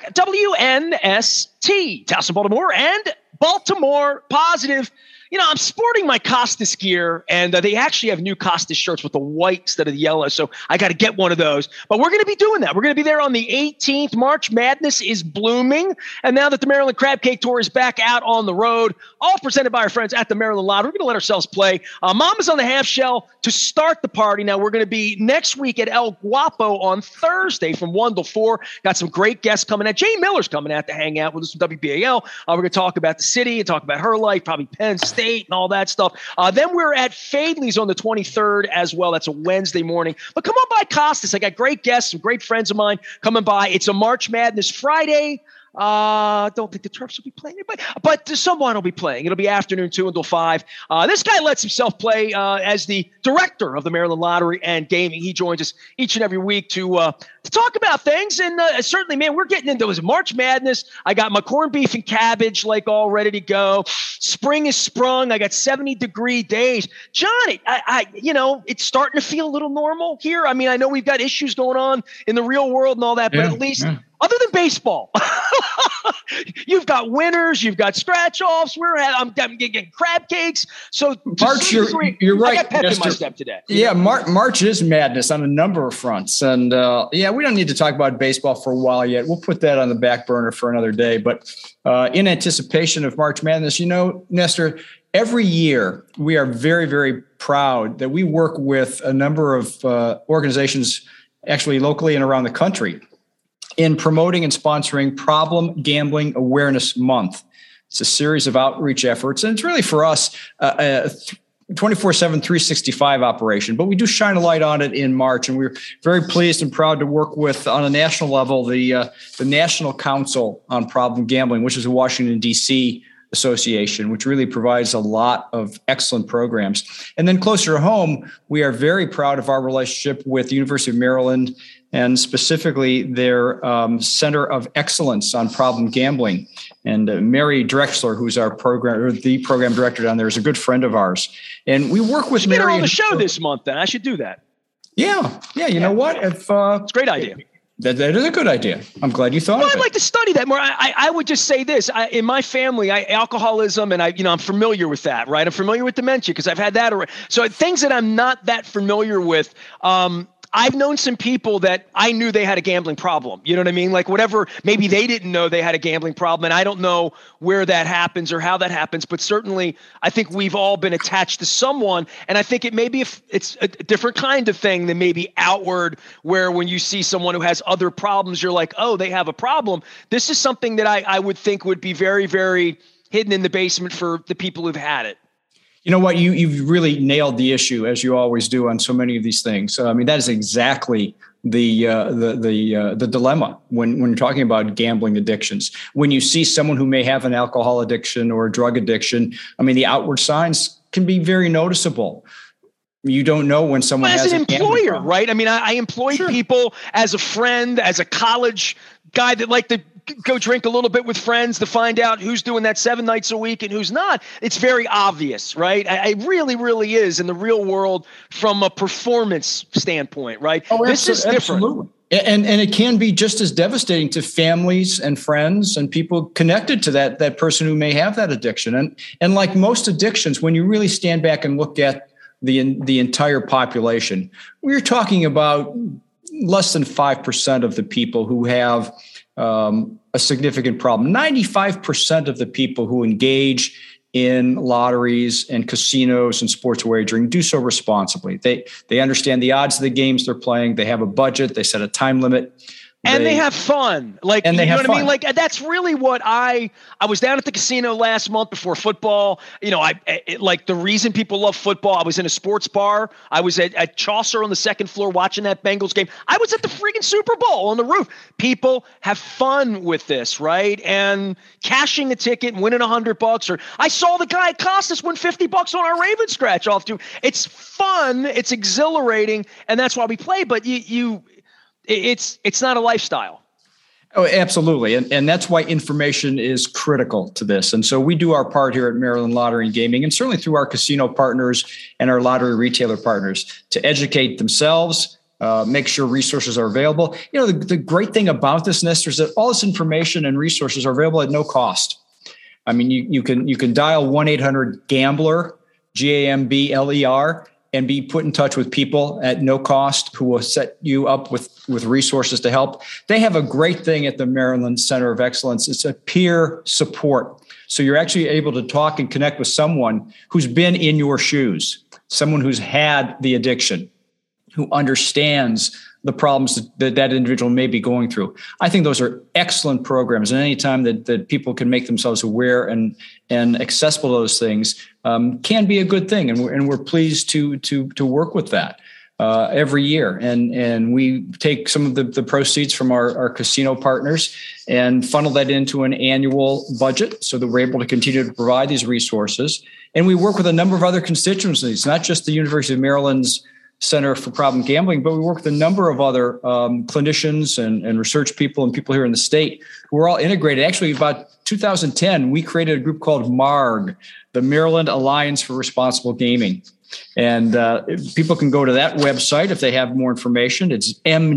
WNST, Towson, Baltimore, and Baltimore Positive. I'm sporting my Costas gear, and they actually have new Costas shirts with the white instead of the yellow, so I got to get one of those. But we're going to be doing that. We're going to be there on the 18th. March Madness is blooming, and now that the Maryland Crab Cake Tour is back out on the road, all presented by our friends at the Maryland Lottery, we're going to let ourselves play. Mama's on the half shell to start the party. Now, we're going to be next week at El Guapo on Thursday from 1 to 4. Got some great guests coming out. Jay Miller's coming out to hang out with us from WBAL. We're going to talk about the city and talk about her life, probably Penn State and all that stuff. Then we're at Fadley's on the 23rd as well. That's a Wednesday morning. But come on by Costas. I got great guests, some great friends of mine coming by. It's a March Madness Friday. Don't think the Terps will be playing, but someone will be playing. It'll be afternoon 2 until 5. This guy lets himself play as the director of the Maryland Lottery and Gaming. He joins us each and every week to talk about things. And certainly, man, we're getting into this March Madness. I got my corned beef and cabbage all ready to go. Spring is sprung. I got 70-degree days. Johnny, it's starting to feel a little normal here. I mean, I know we've got issues going on in the real world and all that, but at least other than baseball, you've got winners, you've got scratch-offs. I'm getting crab cakes. So March, you're right. I got pep in my step today. Yeah, March is madness on a number of fronts. And we don't need to talk about baseball for a while yet. We'll put that on the back burner for another day. But in anticipation of March Madness, Nestor, every year we are very, very proud that we work with a number of organizations actually locally and around the country in promoting and sponsoring Problem Gambling Awareness Month. It's a series of outreach efforts, and it's really for us a 24/7, 365 operation, but we do shine a light on it in March, and we're very pleased and proud to work with, on a national level, the National Council on Problem Gambling, which is a Washington, D.C. association, which really provides a lot of excellent programs. And then closer to home, we are very proud of our relationship with the University of Maryland, and specifically their Center of Excellence on Problem Gambling. And Mary Drexler, who's the program director down there, is a good friend of ours. And we work with Mary. Get her on the show this month, then. I should do that. Yeah. You know what? It's a great idea. That is a good idea. I'm glad you thought of it. I'd like to study that more. I would just say this. In my family, alcoholism, and I'm familiar with that, right? I'm familiar with dementia because I've had that. So things that I'm not that familiar with, I've known some people that I knew they had a gambling problem. You know what I mean? Like whatever, maybe they didn't know they had a gambling problem. And I don't know where that happens or how that happens, but certainly I think we've all been attached to someone. And I think it's a different kind of thing than maybe outward, where when you see someone who has other problems, you're like, oh, they have a problem. This is something that I would think would be very, very hidden in the basement for the people who've had it. You know what? You've really nailed the issue, as you always do on so many of these things. I mean, that is exactly the dilemma when you're talking about gambling addictions. When you see someone who may have an alcohol addiction or a drug addiction, I mean, the outward signs can be very noticeable. You don't know when someone has an employer, right? I mean, I employ people as a friend, as a college guy that like to go drink a little bit with friends to find out who's doing that 7 nights a week and who's not. It's very obvious, right? It really, really is in the real world from a performance standpoint, right? Oh, this is different. Absolutely. And it can be just as devastating to families and friends and people connected to that person who may have that addiction. And like most addictions, when you really stand back and look at the entire population, we're talking about less than 5% of the people who have a significant problem. 95% of the people who engage in lotteries and casinos and sports wagering do so responsibly. They understand the odds of the games they're playing. They have a budget. They set a time limit. And they have fun. Like, you know what I mean? Like, that's really what I was down at the casino last month before football. You know, like the reason people love football, I was in a sports bar. I was at Chaucer on the second floor watching that Bengals game. I was at the freaking Super Bowl on the roof. People have fun with this, right? And cashing a ticket and winning $100, or I saw the guy at Costas win $50 on our Raven scratch off too. It's fun. It's exhilarating. And that's why we play. But it's not a lifestyle. Oh, absolutely. And that's why information is critical to this. And so we do our part here at Maryland Lottery and Gaming, and certainly through our casino partners and our lottery retailer partners, to educate themselves make sure resources are available. The great thing about this, Nestor, is that all this information and resources are available at no cost. I mean, you can dial 1-800-GAMBLER, GAMBLER, and be put in touch with people at no cost who will set you up with resources to help. They have a great thing at the Maryland Center of Excellence. It's a peer support. So you're actually able to talk and connect with someone who's been in your shoes, someone who's had the addiction, who understands the problems that individual may be going through. I think those are excellent programs. And any time that people can make themselves aware and accessible to those things can be a good thing. And we're pleased to work with that every year. And we take some of the proceeds from our casino partners and funnel that into an annual budget so that we're able to continue to provide these resources. And we work with a number of other constituencies, not just the University of Maryland's Center for Problem Gambling, but we work with a number of other clinicians and research people and people here in the state who are all integrated. Actually, about 2010, we created a group called MARG, the Maryland Alliance for Responsible Gaming. And people can go to that website if they have more information. It's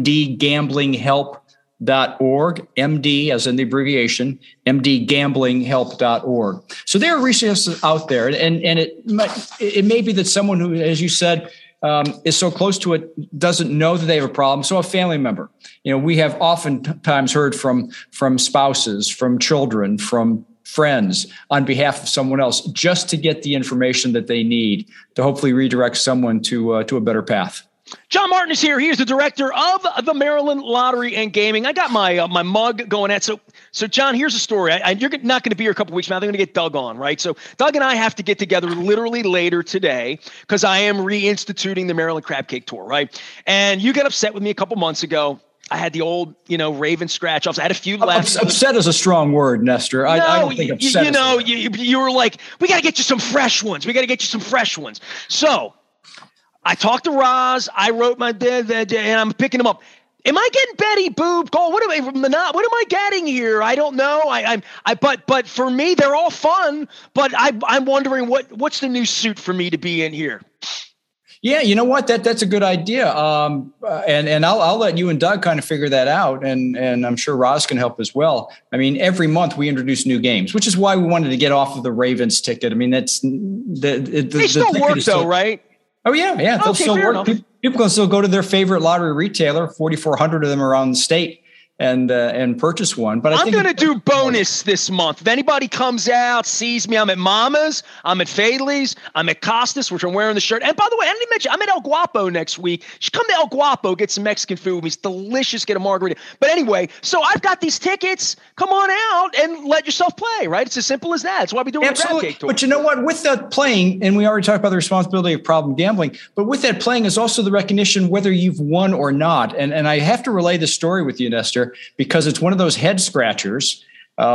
mdgamblinghelp.org, MD as in the abbreviation, mdgamblinghelp.org. So there are resources out there. And it may be that someone who, as you said, is so close to it, doesn't know that they have a problem. So a family member, we have oftentimes heard from spouses, from children, from friends on behalf of someone else, just to get the information that they need to hopefully redirect someone to a better path. John Martin is here. He is the director of the Maryland Lottery and Gaming. I got my mug going at. So John, here's a story. You're not going to be here a couple weeks from now. They're going to get Doug on, right? So Doug and I have to get together literally later today because I am reinstituting the Maryland Crab Cake Tour, right? And you got upset with me a couple months ago. I had the old, Raven scratch offs. I had a few laughs. Upset is a strong word, Nestor. I don't think upset. You were like, we got to get you some fresh ones. So I talked to Roz. I wrote my bid, and I'm picking them up. Am I getting Betty Boop? What am I getting here? I don't know. But for me, they're all fun. But I'm wondering what's the new suit for me to be in here. Yeah, you know what? That's a good idea. And I'll let you and Doug kind of figure that out. And I'm sure Roz can help as well. I mean, every month we introduce new games, which is why we wanted to get off of the Ravens ticket. I mean, they still work though, right? Oh yeah. They'll okay, still work. Enough. People can still go to their favorite lottery retailer, 4,400 of them around the state, and purchase one. But I'm going to do bonus this month. If anybody comes out, sees me, I'm at Mama's, I'm at Fadley's, I'm at Costas, which I'm wearing the shirt. And by the way, I didn't mention, I'm at El Guapo next week. You should come to El Guapo, get some Mexican food with me. It's delicious, get a margarita. But anyway, so I've got these tickets. Come on out and let yourself play, right? It's as simple as that. That's why we do a Crab Cake Tour. But you know what? With that playing, and we already talked about the responsibility of problem gambling, but with that playing is also the recognition whether you've won or not. And I have to relay this story with you, Nestor, because it's one of those head scratchers.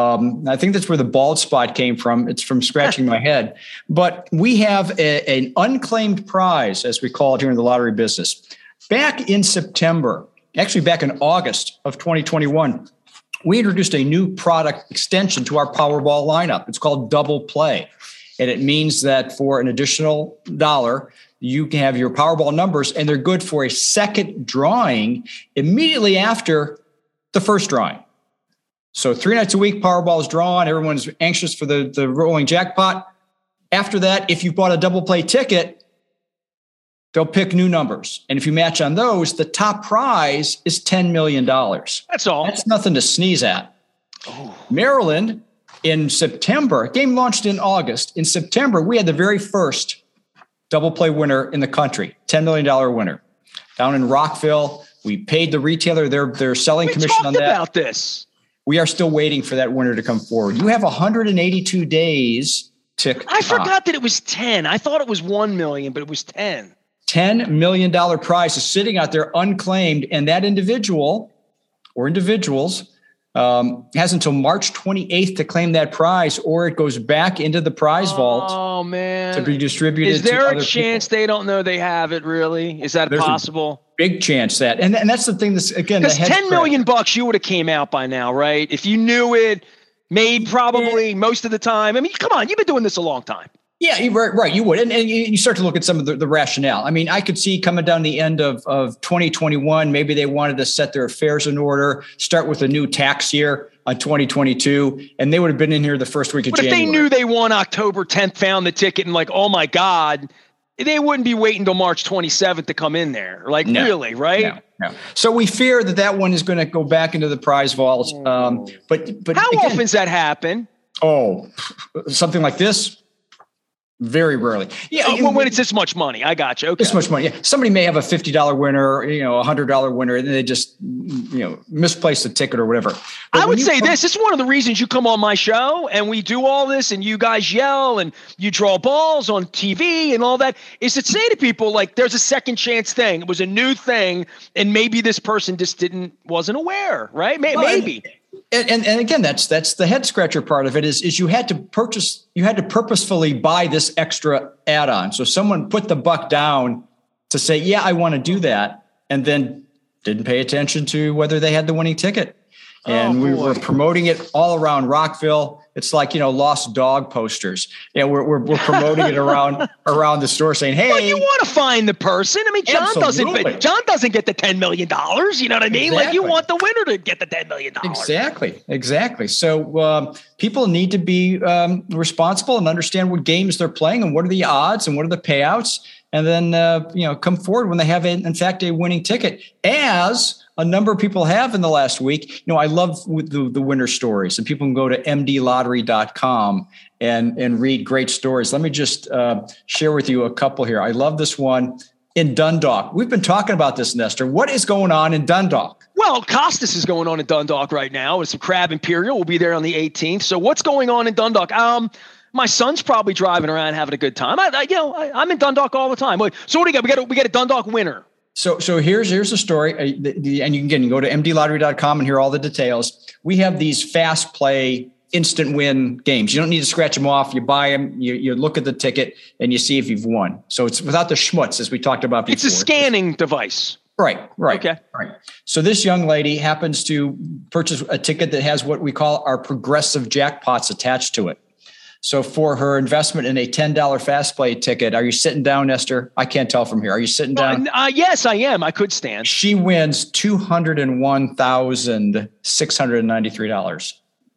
I think that's where the bald spot came from. It's from scratching my head. But we have an unclaimed prize, as we call it here in the lottery business. Back in September, actually back in August of 2021, we introduced a new product extension to our Powerball lineup. It's called Double Play. And it means that for an additional $1, you can have your Powerball numbers, and they're good for a second drawing immediately after the first drawing. So 3 nights a week, Powerball is drawn. Everyone's anxious for the rolling jackpot. After that, if you bought a Double Play ticket, they'll pick new numbers. And if you match on those, the top prize is $10 million. That's all. That's nothing to sneeze at. Oh. Maryland, in September, game launched in August. In September, we had the very first Double Play winner in the country, $10 million winner. Down in Rockville, we paid the retailer their selling commission on that. We talked about this. We are still waiting for that winner to come forward. You have 182 days to. I forgot that it was 10. I thought it was 1 million, but it was 10. $10 million prize is sitting out there unclaimed, and that individual or individuals has until March 28th to claim that prize, or it goes back into the prize vault. Oh man! To be distributed. Is there to a other chance people. They don't know they have it? Really? Is that possible? Big chance that, and that's the thing. That's again, because $10 million you would have came out by now, right? If you knew it, made probably most of the time. I mean, come on, you've been doing this a long time. Yeah, right. You would. And you start to look at some of the rationale. I mean, I could see coming down the end of 2021, maybe they wanted to set their affairs in order, start with a new tax year on 2022, and they would have been in here the first week of January. But if they knew they won October 10th, found the ticket, and like, oh my God, they wouldn't be waiting until March 27th to come in there. Like, really, right? No. So we fear that one is going to go back into the prize vaults. But how often does that happen? Oh, something like this. Very rarely. Yeah. When it's this much money, I got you. Okay. This much money. Yeah. Somebody may have a $50 winner, a $100 winner, and they just, misplace the ticket or whatever. But I would say this is one of the reasons you come on my show and we do all this and you guys yell and you draw balls on TV and all that, is to say to people, like, there's a second chance thing. It was a new thing. And maybe this person just wasn't aware, right? Maybe. And again, that's the head scratcher part of it is you had to purposefully buy this extra add-on. So someone put the buck down to say, yeah, I want to do that. And then didn't pay attention to whether they had the winning ticket. And we were promoting it all around Rockville. It's like, lost dog posters. Yeah, we're promoting it around the store saying, hey. Well, you want to find the person. I mean, John doesn't get the $10 million. You know what I mean? Exactly. Like, you want the winner to get the $10 million. Exactly. So people need to be responsible and understand what games they're playing and what are the odds and what are the payouts. And then, come forward when they have, in fact, a winning ticket, as a number of people have in the last week. I love the winner stories, and people can go to mdlottery.com and read great stories. Let me just share with you a couple here. I love this one in Dundalk. We've been talking about this, Nestor. What is going on in Dundalk? Well, Costas is going on in Dundalk right now. It's some Crab Imperial. We'll be there on the 18th. So what's going on in Dundalk? My son's probably driving around having a good time. I'm in Dundalk all the time. So what do you got? We got a Dundalk winner. So here's the story, and you can go to mdlottery.com and hear all the details. We have these fast play, instant win games. You don't need to scratch them off. You buy them, you look at the ticket, and you see if you've won. So it's without the schmutz, as we talked about before. It's a scanning device. Right. Okay. Right. So this young lady happens to purchase a ticket that has what we call our progressive jackpots attached to it. So for her investment in a $10 fast play ticket, are you sitting down, Nestor? I can't tell from here. Are you sitting down? Yes, I am. I could stand. She wins $201,693.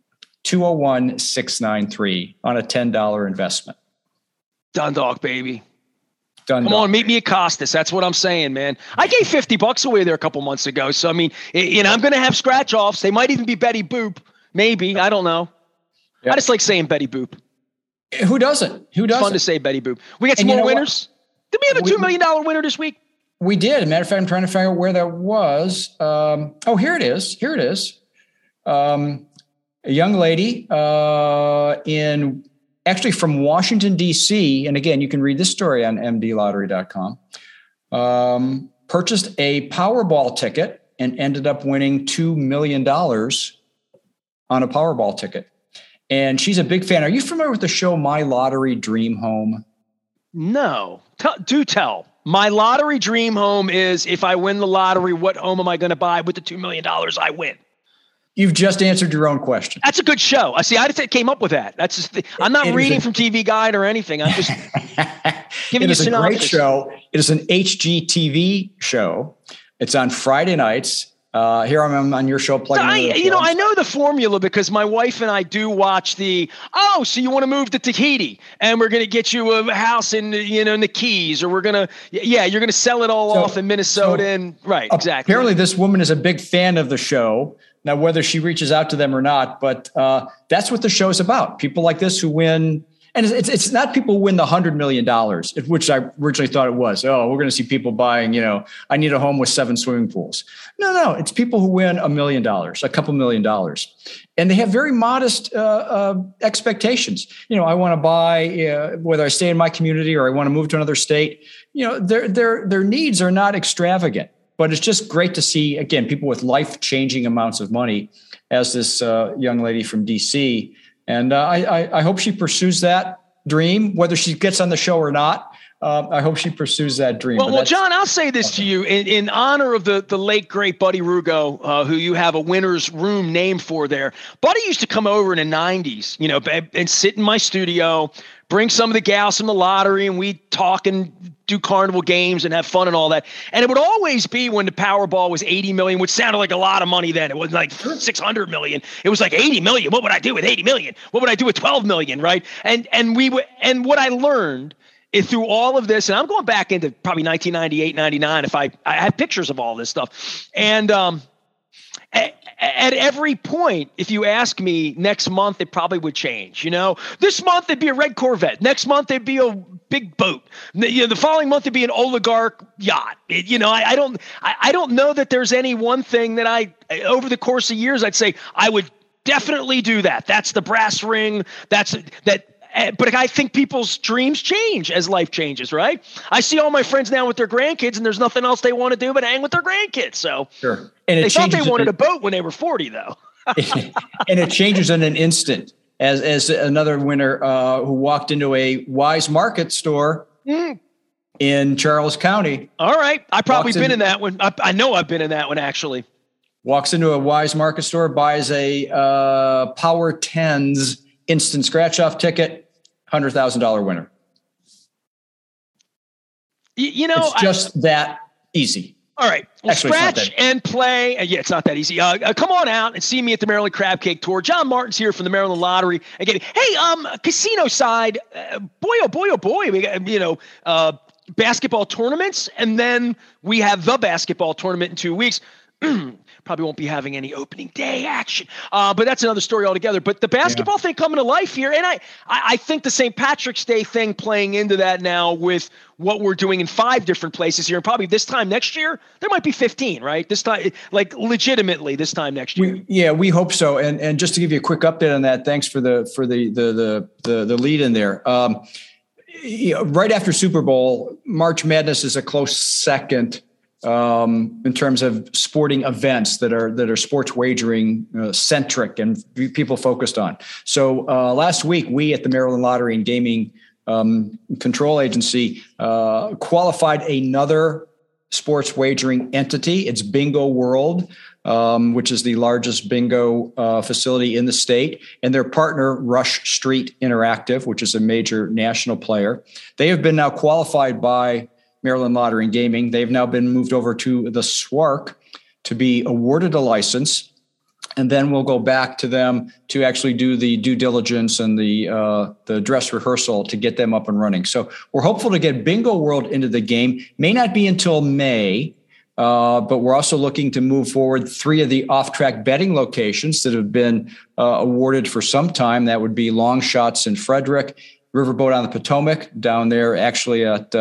$201,693 on a $10 investment. Dundalk, baby. Come on, meet me at Costas. That's what I'm saying, man. I gave $50 away there a couple months ago. So, I mean, I'm going to have scratch offs. They might even be Betty Boop. Maybe. I don't know. Yep. I just like saying Betty Boop. Who doesn't? It's fun to say Betty Boop. We got some more winners. Did we have a $2 million winner this week? We did. As a matter of fact, I'm trying to figure out where that was. Here it is. A young lady from Washington, D.C. And again, you can read this story on mdlottery.com. Purchased a Powerball ticket and ended up winning $2 million on a Powerball ticket. And she's a big fan. Are you familiar with the show My Lottery Dream Home? No. Do tell. My lottery dream home is, if I win the lottery, what home am I going to buy with the $2 million I win? You've just answered your own question. That's a good show. I see. I just came up with that. That's just. I'm not reading from TV Guide or anything. I'm just giving you a synopsis. It is a great show. It is an HGTV show. It's on Friday nights. Here I'm on your show plugging. I know the formula because my wife and I do watch so you want to move to Tahiti and we're going to get you a house in the Keys, or you're going to sell it all off in Minnesota. Right. Exactly. Apparently this woman is a big fan of the show. Now, whether she reaches out to them or not, but that's what the show is about. People like this who win. And it's not people who win the $100 million, which I originally thought it was. Oh, we're going to see people buying, I need a home with 7 swimming pools. No, it's people who win $1 million, a couple $1 million. And they have very modest expectations. I want to buy, whether I stay in my community or I want to move to another state. Their needs are not extravagant, but it's just great to see, again, people with life-changing amounts of money, as this young lady from DC. And I hope she pursues that dream, whether she gets on the show or not. I hope she pursues that dream. Well, John, I'll say this to you in honor of the late, great Buddy Rugo, who you have a winner's room named for there. Buddy used to come over in the 90s, and sit in my studio, bring some of the gals from the lottery, and we'd talk and do carnival games and have fun and all that. And it would always be when the Powerball was 80 million, which sounded like a lot of money then. It wasn't like 600 million. It was like 80 million. What would I do with 80 million? What would I do with 12 million? Right. And what I learned through all of this, and I'm going back into probably 1998, 99, if I have pictures of all this stuff. And at every point, if you ask me next month, it probably would change. This month it'd be a red Corvette. Next month it'd be a big boat. The following month it'd be an oligarch yacht. I don't know that there's any one thing that over the course of years, I'd say I would definitely do that. That's the brass ring. But I think people's dreams change as life changes, right? I see all my friends now with their grandkids, and there's nothing else they want to do but hang with their grandkids. So sure. And they thought they wanted a boat when they were 40, though. And it changes in an instant. As another winner who walked into a Wise Market store in Charles County. All right. I've probably been in that one. I know I've been in that one, actually. Walks into a Wise Market store, buys a Power Tens instant scratch-off ticket, $100,000 winner. It's just that easy. All right. Well, actually, scratch and play. Yeah, it's not that easy. Come on out and see me at the Maryland Crab Cake Tour. John Martin's here from the Maryland Lottery. Again, hey, casino side, boy, oh boy. We got, basketball tournaments, and then we have the basketball tournament in 2 weeks. Probably won't be having any opening day action, but that's another story altogether. But the basketball thing coming to life here, and I think the St. Patrick's Day thing playing into that now with what we're doing in 5 different places here, and probably this time next year there might be 15, right? This time, like legitimately, this time next year. We hope so. And just to give you a quick update on that, thanks for the lead in there. Right after Super Bowl, March Madness is a close second. In terms of sporting events that are sports wagering centric and people focused on. So last week, we at the Maryland Lottery and Gaming Control Agency qualified another sports wagering entity. It's Bingo World, which is the largest bingo facility in the state, and their partner, Rush Street Interactive, which is a major national player. They have been now qualified by Maryland Lottery and Gaming. They've now been moved over to the SWARC to be awarded a license, and then we'll go back to them to actually do the due diligence and the dress rehearsal to get them up and running. So we're hopeful to get Bingo World into the game. May not be until May, but we're also looking to move forward 3 of the off-track betting locations that have been awarded for some time. That would be Long Shots in Frederick, Riverboat on the Potomac down there, actually at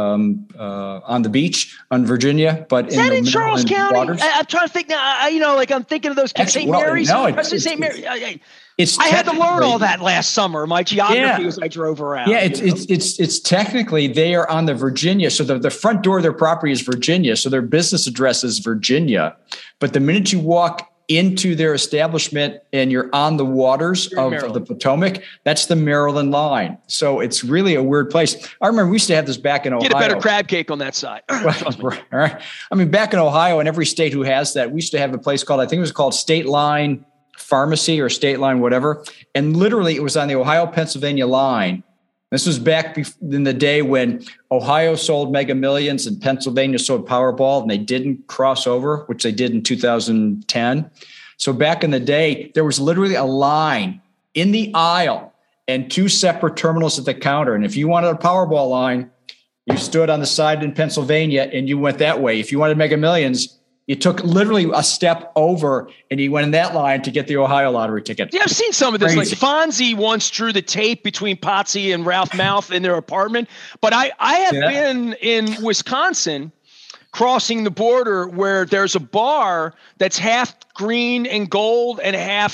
on the beach on Virginia, but is that in Charles County? I'm trying to think now. I'm thinking of those St. Mary's. No, St. Mary. I had to learn all that last summer. My geography as I drove around. Yeah, it's technically they are on the Virginia. So the front door of their property is Virginia. So their business address is Virginia. But the minute you walk into their establishment and you're on the waters of the Potomac, that's the Maryland line. So it's really a weird place. I remember we used to have this back in Ohio. Get a better crab cake on that side. All right. I mean, back in Ohio and every state who has that, we used to have a place called, I think it was called State Line Pharmacy or State Line, whatever. And literally it was on the Ohio-Pennsylvania line. This was back in the day when Ohio sold Mega Millions and Pennsylvania sold Powerball, and they didn't cross over, which they did in 2010. So back in the day, there was literally a line in the aisle and 2 separate terminals at the counter. And if you wanted a Powerball line, you stood on the side in Pennsylvania and you went that way. If you wanted Mega Millions, you took literally a step over and you went in that line to get the Ohio lottery ticket. Yeah, I've seen some of this. Crazy. Like Fonzie once drew the tape between Potsy and Ralph Mouth in their apartment. But I have been in Wisconsin crossing the border where there's a bar that's half green and gold and half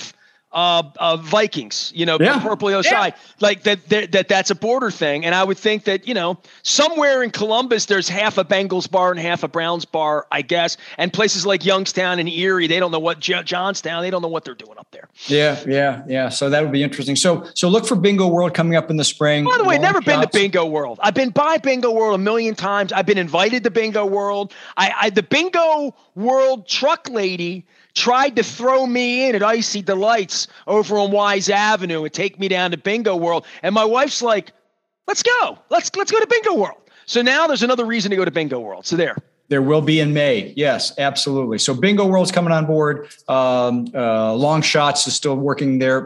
Vikings, purple side, like that's a border thing. And I would think that, somewhere in Columbus, there's half a Bengals bar and half a Browns bar, I guess. And places like Youngstown and Erie, they don't know what Johnstown, they don't know what they're doing up there. Yeah. So that would be interesting. So look for Bingo World coming up in the spring. By the way, never been to Bingo World. I've been by Bingo World a million times. I've been invited to Bingo World. The Bingo World truck lady tried to throw me in at Icy Delights over on Wise Avenue and take me down to Bingo World. And my wife's like, let's go. Let's go to Bingo World. So now there's another reason to go to Bingo World. So there will be in May. Yes, absolutely. So Bingo World's coming on board. Long Shots is still working their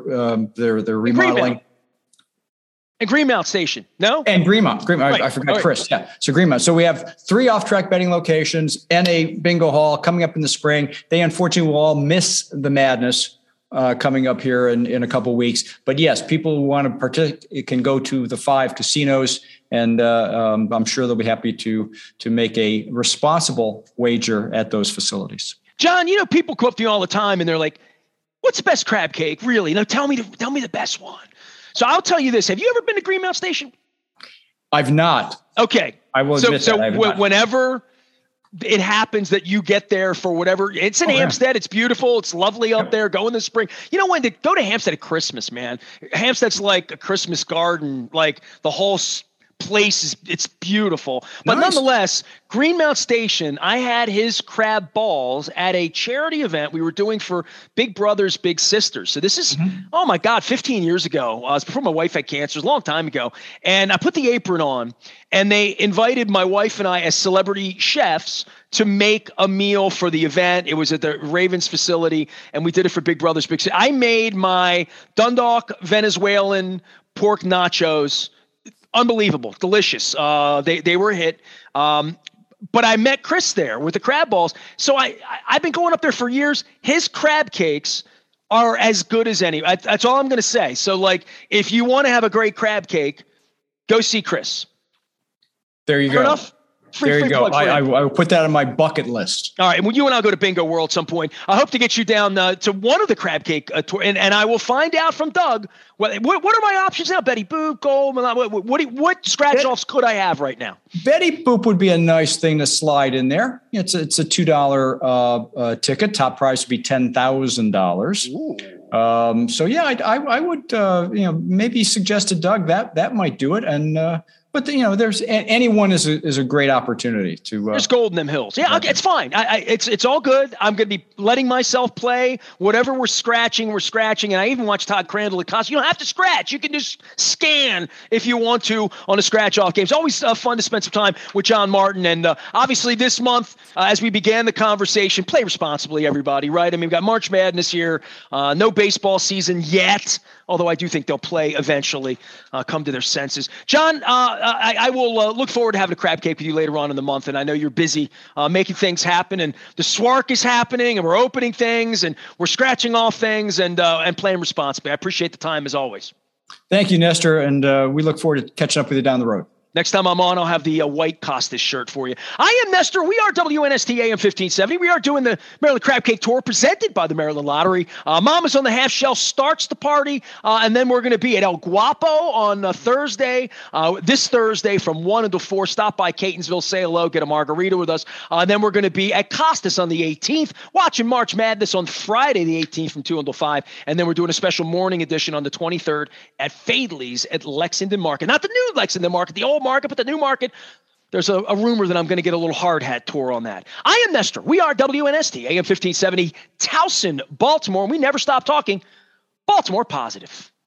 remodeling. And Greenmount Station, no? And Greenmount. Right. I forgot Chris. Yeah. So Greenmount. So we have 3 off-track betting locations and a bingo hall coming up in the spring. They unfortunately will all miss the madness coming up here in a couple of weeks. But yes, people who want to participate can go to the 5 casinos, and I'm sure they'll be happy to make a responsible wager at those facilities. John, people come up to you all the time and they're like, "What's the best crab cake? Really? No, tell me the best one." So I'll tell you this. Have you ever been to Greenmount Station? I've not. Okay. I will admit that. So whenever it happens that you get there for whatever, it's in Hampstead. It's beautiful. It's lovely up there. Go in the spring. When to go to Hampstead at Christmas, man. Hampstead's like a Christmas garden. Like the whole place it's beautiful. But nonetheless, Greenmount Station, I had his crab balls at a charity event we were doing for Big Brothers Big Sisters. So this is, oh my God, 15 years ago. It was before my wife had cancer. It was a long time ago. And I put the apron on, and they invited my wife and I as celebrity chefs to make a meal for the event. It was at the Ravens facility, and we did it for Big Brothers Big Sisters. I made my Dundalk Venezuelan pork nachos. Unbelievable, delicious. They were a hit. But I met Chris there with the crab balls. So I've been going up there for years. His crab cakes are as good as any. That's all I'm going to say. So like, if you want to have a great crab cake, go see Chris. There you go. Enough? There you go. I will put that on my bucket list. All right. Well, you and I'll go to Bingo World at some point. I hope to get you down to one of the crab cake tour, and I will find out from Doug what are my options now. Betty Boop, Gold. What scratch offs could I have right now? Betty Boop would be a nice thing to slide in there. It's a $2 ticket. Top price would be $10,000. So yeah, I would maybe suggest to Doug that might do it. And but there's anyone is a great opportunity to. There's gold in them hills. Yeah, okay, it's fine. It's all good. I'm going to be letting myself play whatever we're scratching. And I even watched Todd Crandall at Costa. You don't have to scratch. You can just scan if you want to on a scratch off game. It's always fun to spend some time with John Martin. And obviously this month, as we began the conversation, play responsibly, everybody. Right? I mean, we've got March Madness here. No baseball season yet. Although I do think they'll play eventually, come to their senses. John, I will look forward to having a crab cake with you later on in the month. And I know you're busy making things happen. And the SWARC is happening, and we're opening things, and we're scratching off things, and playing responsibly. I appreciate the time, as always. Thank you, Nestor. And we look forward to catching up with you down the road. Next time I'm on, I'll have the white Costas shirt for you. I am Nestor. We are WNST AM 1570. We are doing the Maryland Crab Cake Tour presented by the Maryland Lottery. Mama's on the Half Shell starts the party, and then we're going to be at El Guapo on Thursday. This Thursday from 1 until 4. Stop by Catonsville, say hello, get a margarita with us. Then we're going to be at Costas on the 18th, watching March Madness on Friday the 18th from 2 until 5. And then we're doing a special morning edition on the 23rd at Fadley's at Lexington Market. Not the new Lexington Market, the old market, but the new market. There's a rumor that I'm going to get a little hard hat tour on that. I am Nestor. We are WNST AM 1570, Towson, Baltimore. And we never stop talking Baltimore positive.